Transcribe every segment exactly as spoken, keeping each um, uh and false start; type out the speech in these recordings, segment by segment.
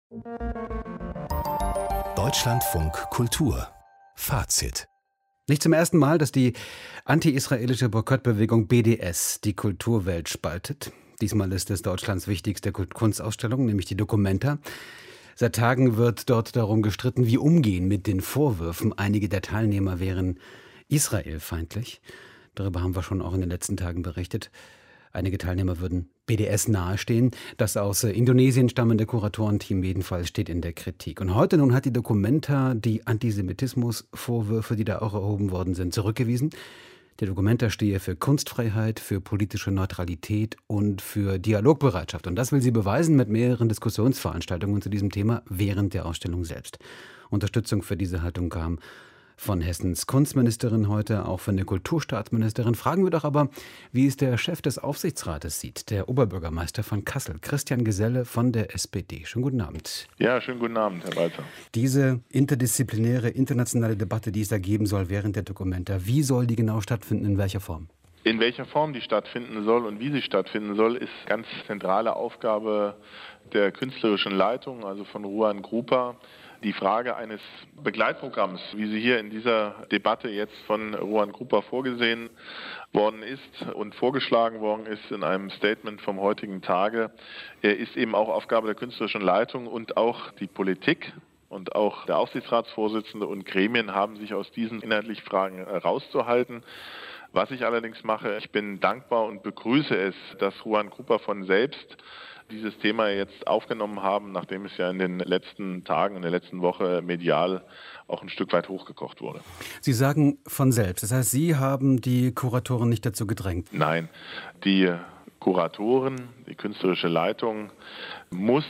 Deutschlandfunk Kultur Fazit. Nicht zum ersten Mal, dass die anti-israelische Boykottbewegung B D S die Kulturwelt spaltet. Diesmal ist es Deutschlands wichtigste Kunstausstellung, nämlich die Documenta. Seit Tagen wird dort darum gestritten, wie umgehen mit den Vorwürfen. Einige der Teilnehmer wären israelfeindlich. Darüber haben wir schon auch in den letzten Tagen berichtet. Einige Teilnehmer würden B D S nahestehen. Das aus Indonesien stammende Kuratorenteam jedenfalls steht in der Kritik. Und heute nun hat die Documenta die Antisemitismusvorwürfe, die da auch erhoben worden sind, zurückgewiesen. Die Documenta stehe für Kunstfreiheit, für politische Neutralität und für Dialogbereitschaft. Und das will sie beweisen mit mehreren Diskussionsveranstaltungen zu diesem Thema während der Ausstellung selbst. Unterstützung für diese Haltung kam von Hessens Kunstministerin heute, auch von der Kulturstaatsministerin. Fragen wir doch aber, wie es der Chef des Aufsichtsrates sieht, der Oberbürgermeister von Kassel, Christian Geselle von der S P D. Schönen guten Abend. Ja, schönen guten Abend, Herr Walter. Diese interdisziplinäre, internationale Debatte, die es da geben soll während der Documenta, wie soll die genau stattfinden, in welcher Form? In welcher Form die stattfinden soll und wie sie stattfinden soll, ist ganz zentrale Aufgabe der künstlerischen Leitung, also von Ruan Grupa. Die Frage eines Begleitprogramms, wie sie hier in dieser Debatte jetzt von Ruan Grupa vorgesehen worden ist und vorgeschlagen worden ist in einem Statement vom heutigen Tage, ist eben auch Aufgabe der künstlerischen Leitung und auch die Politik. Und auch der Aufsichtsratsvorsitzende und Gremien haben sich aus diesen inhaltlichen Fragen rauszuhalten. Was ich allerdings mache, ich bin dankbar und begrüße es, dass Ruan Grupa von selbst dieses Thema jetzt aufgenommen haben, nachdem es ja in den letzten Tagen, in der letzten Woche medial auch ein Stück weit hochgekocht wurde. Sie sagen von selbst, das heißt, Sie haben die Kuratoren nicht dazu gedrängt? Nein, die Kuratoren, die künstlerische Leitung muss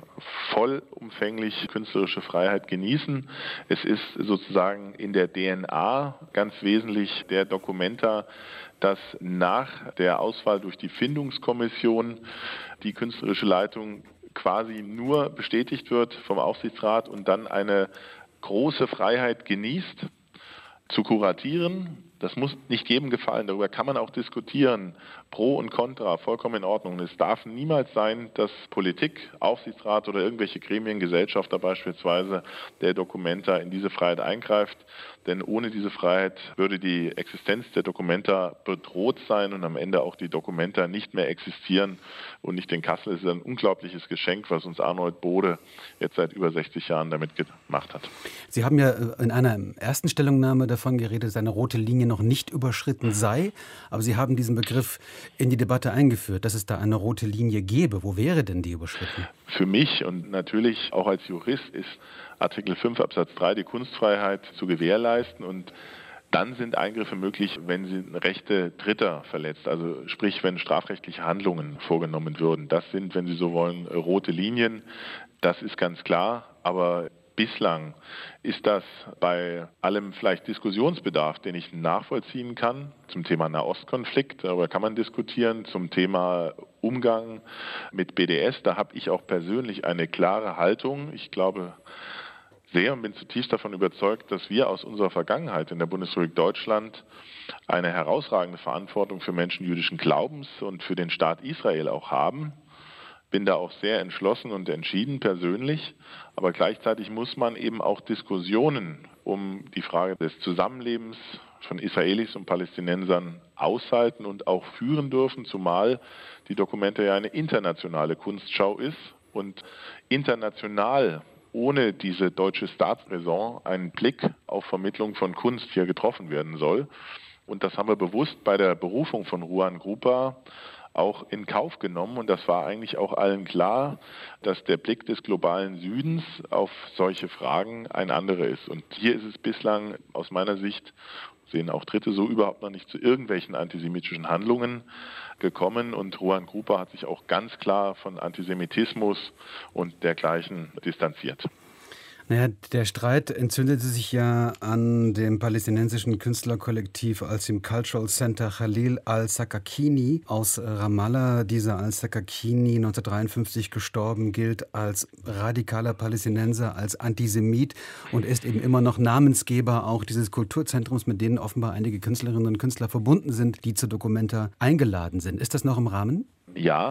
vollumfänglich künstlerische Freiheit genießen. Es ist sozusagen in der D N A ganz wesentlich der Documenta, dass nach der Auswahl durch die Findungskommission die künstlerische Leitung quasi nur bestätigt wird vom Aufsichtsrat und dann eine große Freiheit genießt, zu kuratieren. Das muss nicht jedem gefallen, darüber kann man auch diskutieren, pro und contra, vollkommen in Ordnung. Es darf niemals sein, dass Politik, Aufsichtsrat oder irgendwelche Gremien, Gesellschafter beispielsweise, der Documenta in diese Freiheit eingreift. Denn ohne diese Freiheit würde die Existenz der Documenta bedroht sein und am Ende auch die Documenta nicht mehr existieren. Und nicht in Kassel. Es ist ein unglaubliches Geschenk, was uns Arnold Bode jetzt seit über sechzig Jahren damit gemacht hat. Sie haben ja in einer ersten Stellungnahme davon geredet, dass eine rote Linie noch nicht überschritten sei. Aber Sie haben diesen Begriff in die Debatte eingeführt, dass es da eine rote Linie gäbe. Wo wäre denn die überschritten? Für mich und natürlich auch als Jurist ist Artikel fünf Absatz drei die Kunstfreiheit zu gewährleisten und dann sind Eingriffe möglich, wenn sie Rechte Dritter verletzt, also sprich, wenn strafrechtliche Handlungen vorgenommen würden. Das sind, wenn Sie so wollen, rote Linien. Das ist ganz klar, aber bislang ist das bei allem vielleicht Diskussionsbedarf, den ich nachvollziehen kann, zum Thema Nahostkonflikt, darüber kann man diskutieren, zum Thema Umgang mit B D S, da habe ich auch persönlich eine klare Haltung. Ich glaube sehr und bin zutiefst davon überzeugt, dass wir aus unserer Vergangenheit in der Bundesrepublik Deutschland eine herausragende Verantwortung für Menschen jüdischen Glaubens und für den Staat Israel auch haben. Bin da auch sehr entschlossen und entschieden persönlich, aber gleichzeitig muss man eben auch Diskussionen um die Frage des Zusammenlebens von Israelis und Palästinensern aushalten und auch führen dürfen, zumal die Documenta ja eine internationale Kunstschau ist und international ohne diese deutsche Staatsräson ein Blick auf Vermittlung von Kunst hier getroffen werden soll. Und das haben wir bewusst bei der Berufung von Ruan Grupa auch in Kauf genommen. Und das war eigentlich auch allen klar, dass der Blick des globalen Südens auf solche Fragen ein anderer ist. Und hier ist es bislang aus meiner Sicht, sehen auch Dritte so, überhaupt noch nicht zu irgendwelchen antisemitischen Handlungen gekommen. Und Ruan Grupa hat sich auch ganz klar von Antisemitismus und dergleichen distanziert. Naja, der Streit entzündete sich ja an dem palästinensischen Künstlerkollektiv als dem Cultural Center Khalil al-Sakakini aus Ramallah. Dieser al-Sakakini, neunzehnhundertdreiundfünfzig gestorben, gilt als radikaler Palästinenser, als Antisemit und ist eben immer noch Namensgeber auch dieses Kulturzentrums, mit denen offenbar einige Künstlerinnen und Künstler verbunden sind, die zur Documenta eingeladen sind. Ist das noch im Rahmen? Ja.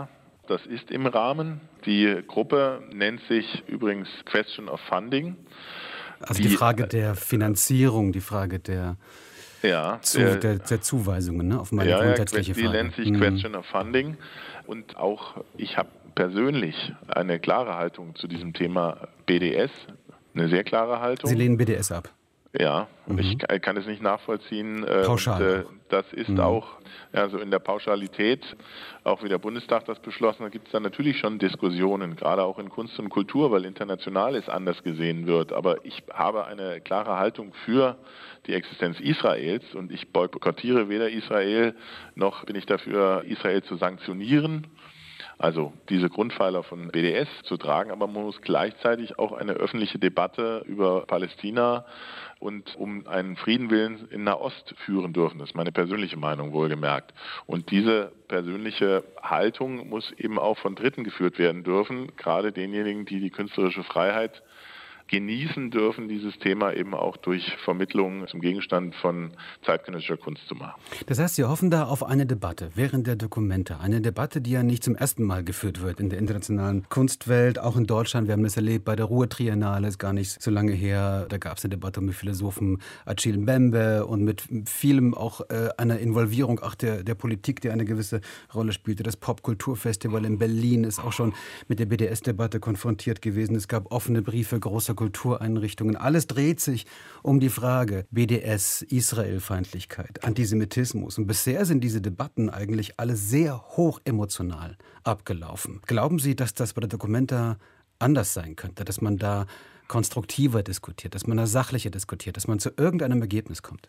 Das ist im Rahmen. Die Gruppe nennt sich übrigens Question of Funding. Also die, die Frage der Finanzierung, die Frage der, ja, zu, der, der, der Zuweisungen, ne, auf meine ja, grundsätzliche ja, die Frage. Die nennt sich hm. Question of Funding. Und auch ich habe persönlich eine klare Haltung zu diesem Thema B D S, eine sehr klare Haltung. Sie lehnen B D S ab? Ja, mhm. ich kann es nicht nachvollziehen. Pauschal. Und, äh, das ist mhm. auch, also in der Pauschalität, auch wie der Bundestag das beschlossen hat, gibt es da natürlich schon Diskussionen, gerade auch in Kunst und Kultur, weil international es anders gesehen wird. Aber ich habe eine klare Haltung für die Existenz Israels und ich boykottiere weder Israel, noch bin ich dafür, Israel zu sanktionieren. Also diese Grundpfeiler von B D S zu tragen, aber man muss gleichzeitig auch eine öffentliche Debatte über Palästina und um einen Friedenwillen in Nahost führen dürfen. Das ist meine persönliche Meinung, wohlgemerkt. Und diese persönliche Haltung muss eben auch von Dritten geführt werden dürfen, gerade denjenigen, die die künstlerische Freiheit genießen dürfen, dieses Thema eben auch durch Vermittlung zum Gegenstand von zeitgenössischer Kunst zu machen. Das heißt, Sie hoffen da auf eine Debatte während der Dokumente. Eine Debatte, die ja nicht zum ersten Mal geführt wird in der internationalen Kunstwelt, auch in Deutschland. Wir haben das erlebt bei der Ruhr-Triennale, ist gar nicht so lange her. Da gab es eine Debatte mit Philosophen Achille Mbembe und mit vielem auch äh, einer Involvierung auch der, der Politik, die eine gewisse Rolle spielte. Das Popkulturfestival in Berlin ist auch schon mit der B D S-Debatte konfrontiert gewesen. Es gab offene Briefe großer Kultureinrichtungen. Alles dreht sich um die Frage B D S, Israelfeindlichkeit, Antisemitismus. Und bisher sind diese Debatten eigentlich alle sehr hoch emotional abgelaufen. Glauben Sie, dass das bei der Documenta anders sein könnte, dass man da konstruktiver diskutiert, dass man da sachlicher diskutiert, dass man zu irgendeinem Ergebnis kommt?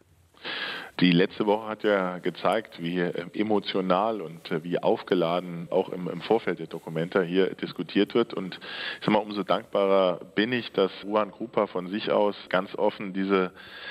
Die letzte Woche hat ja gezeigt, wie emotional und wie aufgeladen auch im, im Vorfeld der Documenta hier diskutiert wird. Und ich sag mal, umso dankbarer bin ich, dass Ruan Grupa von sich aus ganz offen diese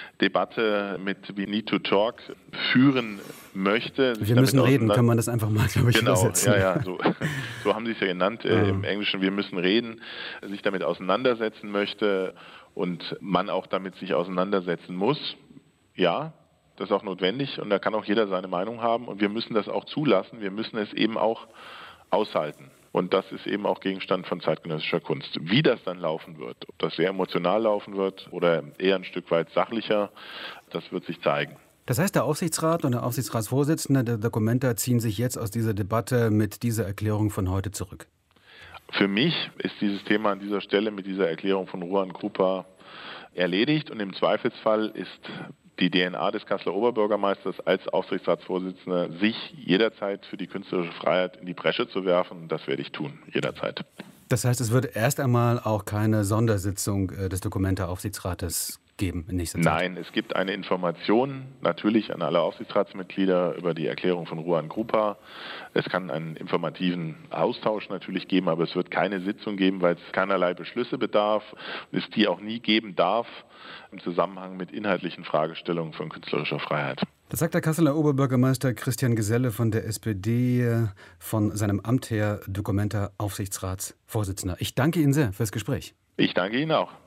Debatte mit We Need to Talk führen möchte. Wir müssen reden, kann man das einfach mal, glaube ich, genau, übersetzen. Ja, ja, so, so haben Sie es ja genannt äh, im Englischen. Wir müssen reden, sich damit auseinandersetzen möchte und man auch damit sich auseinandersetzen muss. Ja, das ist auch notwendig und da kann auch jeder seine Meinung haben und wir müssen das auch zulassen, wir müssen es eben auch aushalten. Und das ist eben auch Gegenstand von zeitgenössischer Kunst. Wie das dann laufen wird, ob das sehr emotional laufen wird oder eher ein Stück weit sachlicher, das wird sich zeigen. Das heißt, der Aufsichtsrat und der Aufsichtsratsvorsitzende der Documenta ziehen sich jetzt aus dieser Debatte mit dieser Erklärung von heute zurück? Für mich ist dieses Thema an dieser Stelle mit dieser Erklärung von Ruan Grupa erledigt und im Zweifelsfall ist die D N A des Kasseler Oberbürgermeisters als Aufsichtsratsvorsitzender, sich jederzeit für die künstlerische Freiheit in die Bresche zu werfen. Das werde ich tun, jederzeit. Das heißt, es wird erst einmal auch keine Sondersitzung des Documenta-Aufsichtsrates geben in nächster Zeit? Nein, es gibt eine Information natürlich an alle Aufsichtsratsmitglieder über die Erklärung von Ruan Grupa. Es kann einen informativen Austausch natürlich geben, aber es wird keine Sitzung geben, weil es keinerlei Beschlüsse bedarf und es die auch nie geben darf im Zusammenhang mit inhaltlichen Fragestellungen von künstlerischer Freiheit. Das sagt der Kasseler Oberbürgermeister Christian Geselle von der S P D, von seinem Amt her Documenta-Aufsichtsratsvorsitzender. Ich danke Ihnen sehr fürs Gespräch. Ich danke Ihnen auch.